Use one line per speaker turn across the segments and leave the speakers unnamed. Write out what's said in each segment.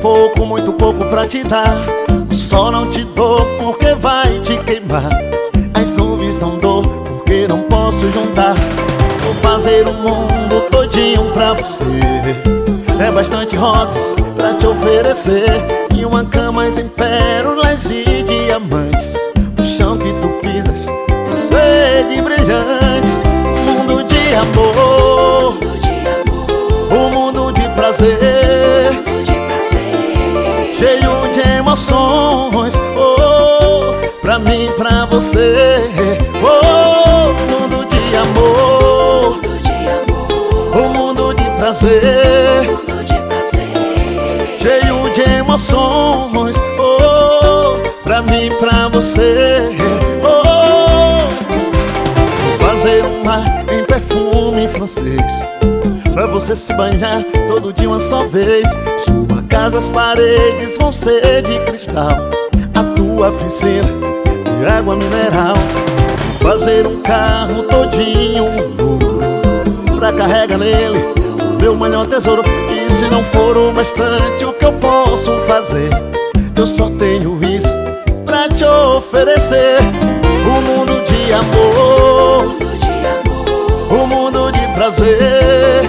pouco, muito pouco pra te dar. O sol não te dou porque vai te queimar. As nuvens não dou porque não posso juntar. Vou fazer o mundo todinho pra você. É bastante rosas pra te oferecer, e uma cama em pérolas e diamantes. O chão que tu pisas vai ser de brilhantes. Um mundo de amor, um mundo de prazer, cheio de emoções, oh, pra mim, pra você. Oh, mundo de amor, um mundo de prazer, cheio de emoções, oh, pra mim, pra você. Oh, vou fazer um mar em perfume francês, pra você se banhar todo dia uma só vez. Sua casa, as paredes vão ser de cristal, a tua piscina de água mineral. Fazer um carro todinho ouro, pra carregar nele o meu maior tesouro. E se não for o bastante, o que eu posso fazer? Eu só tenho isso pra te oferecer. Um mundo de amor, um mundo de prazer,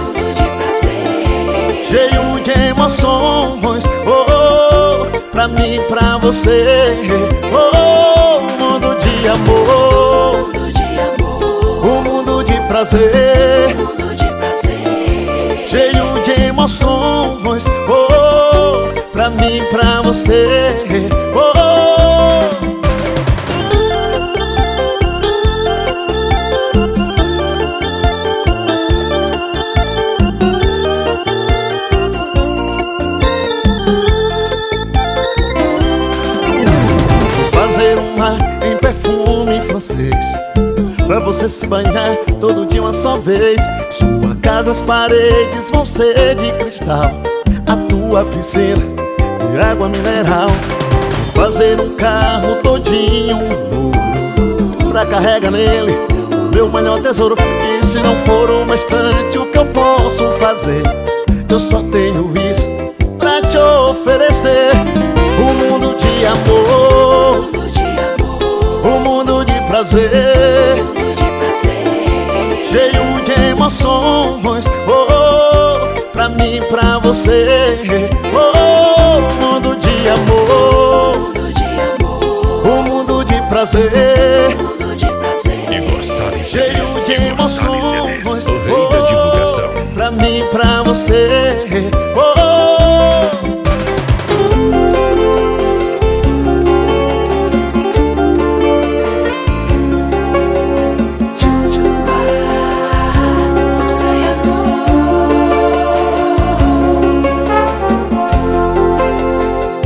cheio de emoções, oh, pra mim, pra você. Oh, um mundo de amor, um mundo de prazer, cheio de emoções, oh, pra mim, pra você. Oh, em perfume francês, pra você se banhar todo dia uma só vez. Sua casa, as paredes vão ser de cristal, a tua piscina de água mineral. Fazer um carro todinho ouro, pra carregar nele o meu maior tesouro. E se não for o bastante, o que eu posso fazer? Eu só tenho isso pra te oferecer. Um mundo de amor, um mundo de prazer, cheio de emoções, oh, pra mim, pra você. Oh, um mundo de amor, um mundo de prazer, cheio de emoções, oh, pra mim, pra você.